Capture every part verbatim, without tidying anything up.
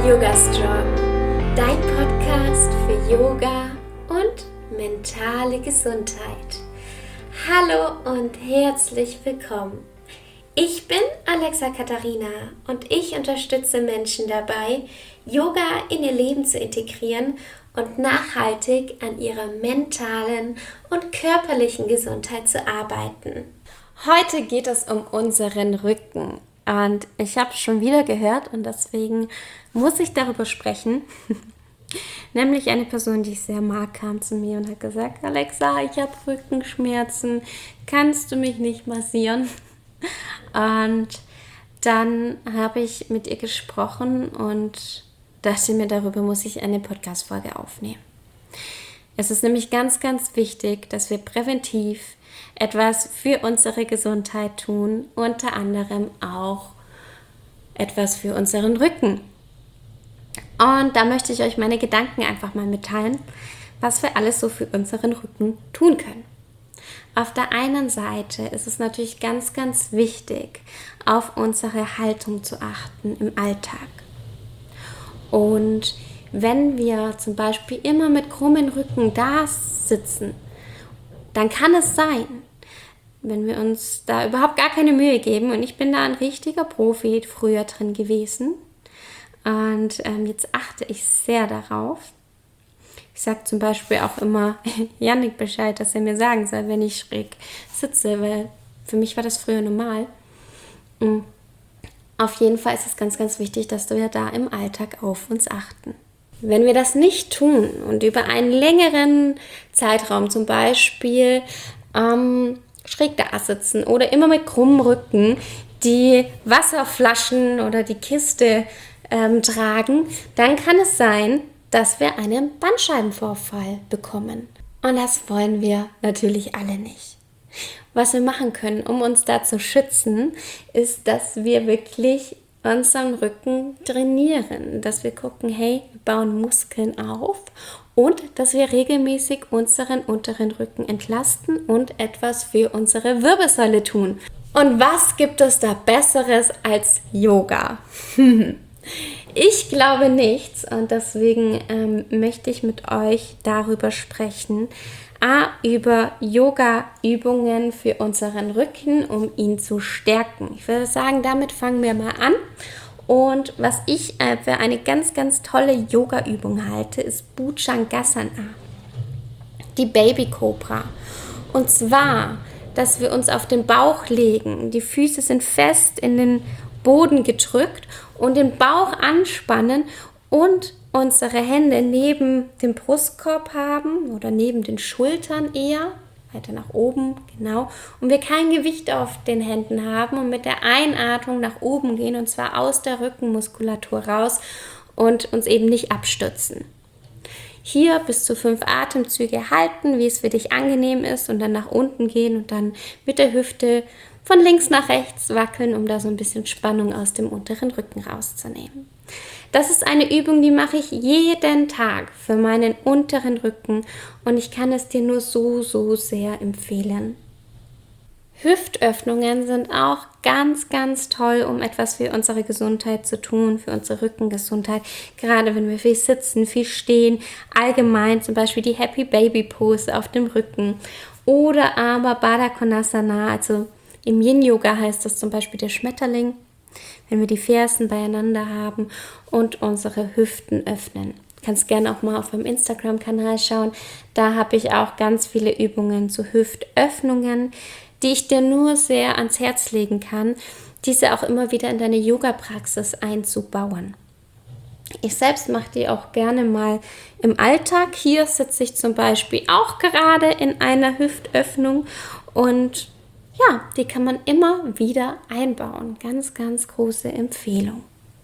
Yoga Strong, dein Podcast für Yoga und mentale Gesundheit. Hallo und herzlich willkommen. Ich bin Alexa Katharina und ich unterstütze Menschen dabei, Yoga in ihr Leben zu integrieren und nachhaltig an ihrer mentalen und körperlichen Gesundheit zu arbeiten. Heute geht es um unseren Rücken. Und ich habe es schon wieder gehört und deswegen muss ich darüber sprechen. Nämlich eine Person, die ich sehr mag, kam zu mir und hat gesagt, Alexa, ich habe Rückenschmerzen, kannst du mich nicht massieren? Und dann habe ich mit ihr gesprochen und dachte mir, darüber muss ich eine Podcast-Folge aufnehmen. Es ist nämlich ganz, ganz wichtig, dass wir präventiv etwas für unsere Gesundheit tun, unter anderem auch etwas für unseren Rücken. Und da möchte ich euch meine Gedanken einfach mal mitteilen, was wir alles so für unseren Rücken tun können. Auf der einen Seite ist es natürlich ganz, ganz wichtig, auf unsere Haltung zu achten im Alltag. Und wenn wir zum Beispiel immer mit krummen Rücken da sitzen, dann kann es sein, wenn wir uns da überhaupt gar keine Mühe geben, und ich bin da ein richtiger Profi früher drin gewesen und ähm, jetzt achte ich sehr darauf. Ich sage zum Beispiel auch immer Jannik Bescheid, dass er mir sagen soll, wenn ich schräg sitze, weil für mich war das früher normal. Auf jeden Fall ist es ganz, ganz wichtig, dass wir da im Alltag auf uns achten. Wenn wir das nicht tun und über einen längeren Zeitraum zum Beispiel ähm, schräg da sitzen oder immer mit krummem Rücken die Wasserflaschen oder die Kiste ähm, tragen, dann kann es sein, dass wir einen Bandscheibenvorfall bekommen. Und das wollen wir natürlich alle nicht. Was wir machen können, um uns da zu schützen, ist, dass wir wirklich unseren Rücken trainieren, dass wir gucken, hey, wir bauen Muskeln auf und dass wir regelmäßig unseren unteren Rücken entlasten und etwas für unsere Wirbelsäule tun. Und was gibt es da Besseres als Yoga? Ich glaube nichts und deswegen ähm, möchte ich mit euch darüber sprechen, A, über Yoga-Übungen für unseren Rücken, um ihn zu stärken. Ich würde sagen, damit fangen wir mal an. Und was ich für eine ganz, ganz tolle Yoga-Übung halte, ist Bhujangasana, die Baby Cobra. Und zwar, dass wir uns auf den Bauch legen, die Füße sind fest in den Boden gedrückt und den Bauch anspannen und unsere Hände neben dem Brustkorb haben oder neben den Schultern eher, weiter nach oben, genau. Und wir kein Gewicht auf den Händen haben und mit der Einatmung nach oben gehen und zwar aus der Rückenmuskulatur raus und uns eben nicht abstützen. Hier bis zu fünf Atemzüge halten, wie es für dich angenehm ist und dann nach unten gehen und dann mit der Hüfte von links nach rechts wackeln, um da so ein bisschen Spannung aus dem unteren Rücken rauszunehmen. Das ist eine Übung, die mache ich jeden Tag für meinen unteren Rücken und ich kann es dir nur so, so sehr empfehlen. Hüftöffnungen sind auch ganz, ganz toll, um etwas für unsere Gesundheit zu tun, für unsere Rückengesundheit. Gerade wenn wir viel sitzen, viel stehen, allgemein zum Beispiel die Happy Baby Pose auf dem Rücken oder aber Baddha Konasana, also im Yin-Yoga heißt das zum Beispiel der Schmetterling, wenn wir die Fersen beieinander haben und unsere Hüften öffnen. Du kannst gerne auch mal auf meinem Instagram-Kanal schauen. Da habe ich auch ganz viele Übungen zu Hüftöffnungen, die ich dir nur sehr ans Herz legen kann, diese auch immer wieder in deine Yoga-Praxis einzubauen. Ich selbst mache die auch gerne mal im Alltag. Hier sitze ich zum Beispiel auch gerade in einer Hüftöffnung und ja, die kann man immer wieder einbauen. Ganz, ganz große Empfehlung.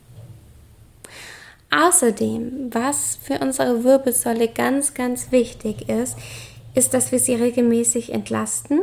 Außerdem, was für unsere Wirbelsäule ganz, ganz wichtig ist, ist, dass wir sie regelmäßig entlasten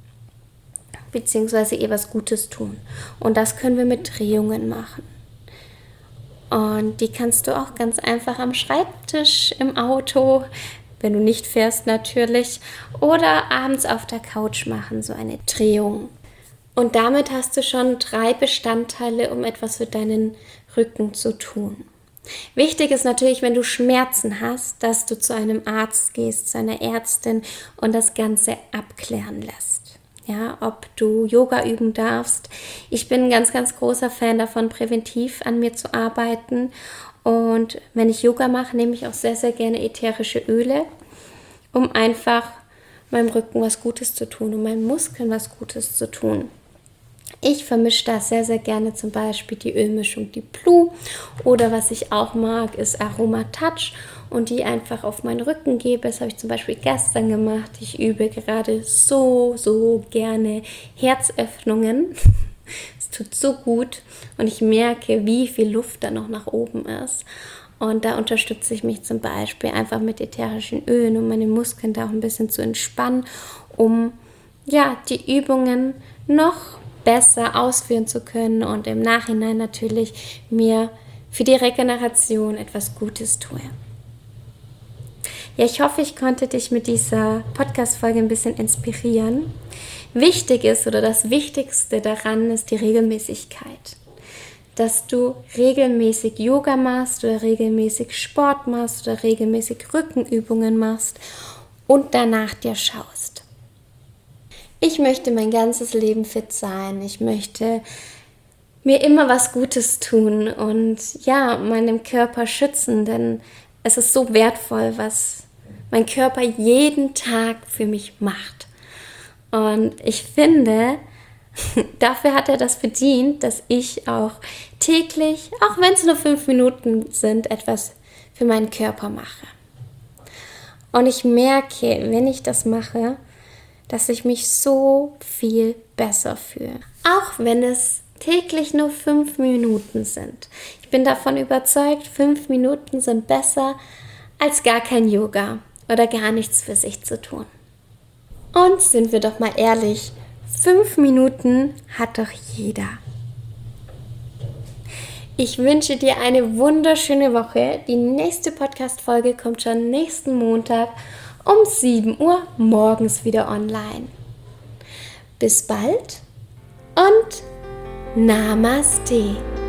bzw. ihr was Gutes tun. Und das können wir mit Drehungen machen. Und die kannst du auch ganz einfach am Schreibtisch, im Auto, wenn du nicht fährst natürlich, oder abends auf der Couch machen, so eine Drehung. Und damit hast du schon drei Bestandteile, um etwas für deinen Rücken zu tun. Wichtig ist natürlich, wenn du Schmerzen hast, dass du zu einem Arzt gehst, zu einer Ärztin und das Ganze abklären lässt. Ja, ob du Yoga üben darfst. Ich bin ein ganz, ganz großer Fan davon, präventiv an mir zu arbeiten. Und wenn ich Yoga mache, nehme ich auch sehr, sehr gerne ätherische Öle, um einfach meinem Rücken was Gutes zu tun, um meinen Muskeln was Gutes zu tun. Ich vermische da sehr, sehr gerne zum Beispiel die Ölmischung, die Blue, oder was ich auch mag, ist Aroma Touch und die einfach auf meinen Rücken gebe. Das habe ich zum Beispiel gestern gemacht. Ich übe gerade so, so gerne Herzöffnungen. Es tut so gut und ich merke, wie viel Luft da noch nach oben ist. Und da unterstütze ich mich zum Beispiel einfach mit ätherischen Ölen, um meine Muskeln da auch ein bisschen zu entspannen, um ja, die Übungen noch besser ausführen zu können und im Nachhinein natürlich mir für die Regeneration etwas Gutes tue. Ja, ich hoffe, ich konnte dich mit dieser Podcast-Folge ein bisschen inspirieren. Wichtig ist oder das Wichtigste daran ist die Regelmäßigkeit. Dass du regelmäßig Yoga machst oder regelmäßig Sport machst oder regelmäßig Rückenübungen machst und danach dir schaust. Ich möchte mein ganzes Leben fit sein. Ich möchte mir immer was Gutes tun und ja, meinem Körper schützen, denn es ist so wertvoll, was mein Körper jeden Tag für mich macht. Und ich finde, dafür hat er das verdient, dass ich auch täglich, auch wenn es nur fünf Minuten sind, etwas für meinen Körper mache. Und ich merke, wenn ich das mache, dass ich mich so viel besser fühle. Auch wenn es täglich nur fünf Minuten sind. Ich bin davon überzeugt, fünf Minuten sind besser als gar kein Yoga oder gar nichts für sich zu tun. Und sind wir doch mal ehrlich, fünf Minuten hat doch jeder. Ich wünsche dir eine wunderschöne Woche. Die nächste Podcast-Folge kommt schon nächsten Montag um sieben Uhr morgens wieder online. Bis bald und Namaste.